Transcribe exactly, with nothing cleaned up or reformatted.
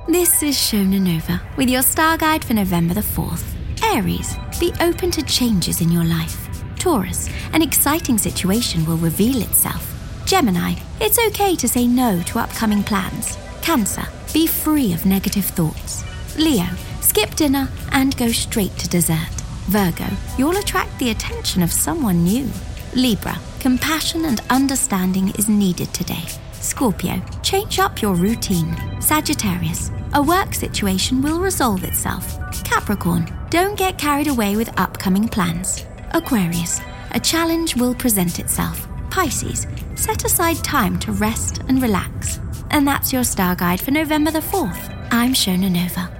This is Shona Nova with your star guide for November the fourth. Aries, be open to changes in your life. Taurus, an exciting situation will reveal itself. Gemini, it's okay to say no to upcoming plans. Cancer, be free of negative thoughts. Leo, skip dinner and go straight to dessert. Virgo, you'll attract the attention of someone new. Libra, compassion and understanding is needed today. Scorpio, change up your routine. Sagittarius, a work situation will resolve itself. Capricorn, don't get carried away with upcoming plans. Aquarius, a challenge will present itself. Pisces, set aside time to rest and relax. And that's your star guide for November the fourth. I'm Shona Nova.